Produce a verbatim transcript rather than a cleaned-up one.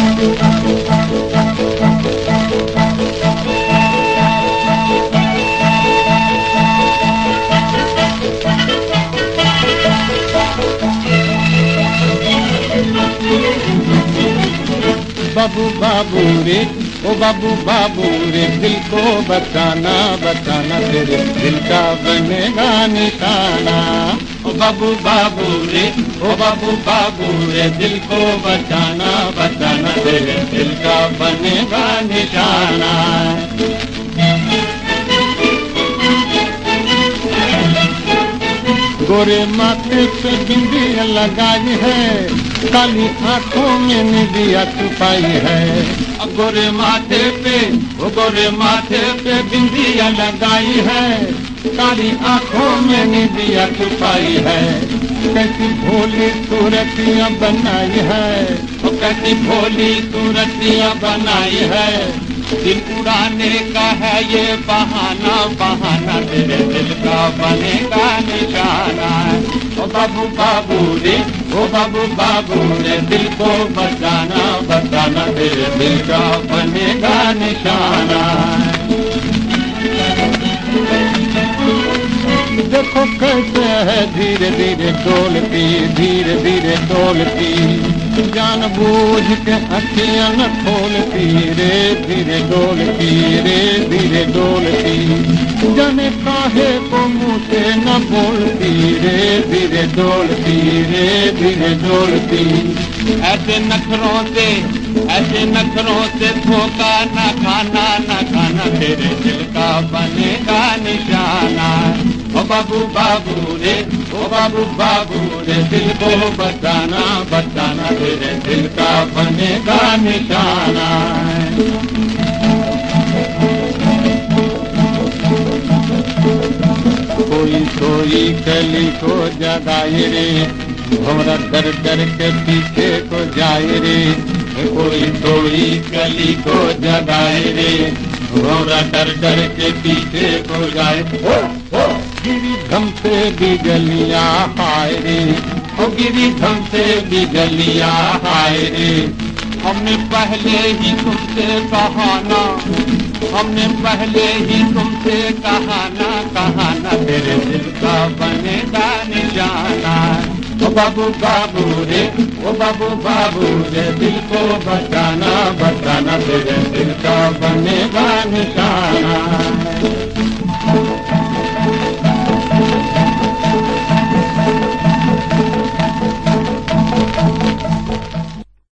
बाबू बाबू रे, ओ बाबू बाबू रे, दिल को बचाना बचाना, तेरे दिल का बनेगा निशाना। ओ बाबू बाबू रे, ओ बाबू बाबू रे, दिल को बचाना बचाना, तेरे दिल का बनेगा निशाना। गोरे माथे पे बिंदिया लगाई है, काली आंखों में निदिया छुपाई है। गोरे माथे पे, वो गोरे माथे पे बिंदिया लगाई है, काली आंखों में निदिया छुपाई है। कैसी भोली सूरतियाँ बनाई है, वो कैसी भोली सूरतियाँ बनाई है। दिल उड़ाने का है ये बहाना बहाना, तेरे दिल का बनेगा निशाना। ओ बाबू बाबू रे, ओ बाबू बाबू रे, दिल को बचाना बचाना, तेरे दिल का बनेगा निशाना। देखो कैसे है धीरे धीरे डोलती, धीरे धीरे डोलती, जानबूझ के अखियां न खोलती रे, धीरे डोलती रे, धीरे डोलती, जाने काहे को मुँह से न बोलती रे, धीरे डोलती रे, धीरे डोलती। ऐसे नखरों से, ऐसे नखरों से धोखा न खाना न खाना, तेरे दिल का बनेगा निशाना। ओ बाबू बाबू रे, ओ बाबू बाबू रे, दिल को बचाना बचाना, तेरे दिल का बनेगा निशाना। कोई कोई कली को जगाए रे, भंवरा डर डर के पीछे को जाए रे। कोई कोई कली को जगाए रे, भंवरा डर डर के पीछे को जाए। ओ, ओ, गिरी धम से बिजलियाँ हाय रे, ओ गिरी धम से बिजलियाँ हाय रे। हमने पहले ही तुमसे कहाना, हमने पहले ही तुमसे कहाना कहाना, तेरे दिल का बनेगा निशाना। ओ बाबू बाबू रे, ओ बाबू बाबू रे, दिल को बचाना बचाना, तेरे दिल का बनेगा निशाना।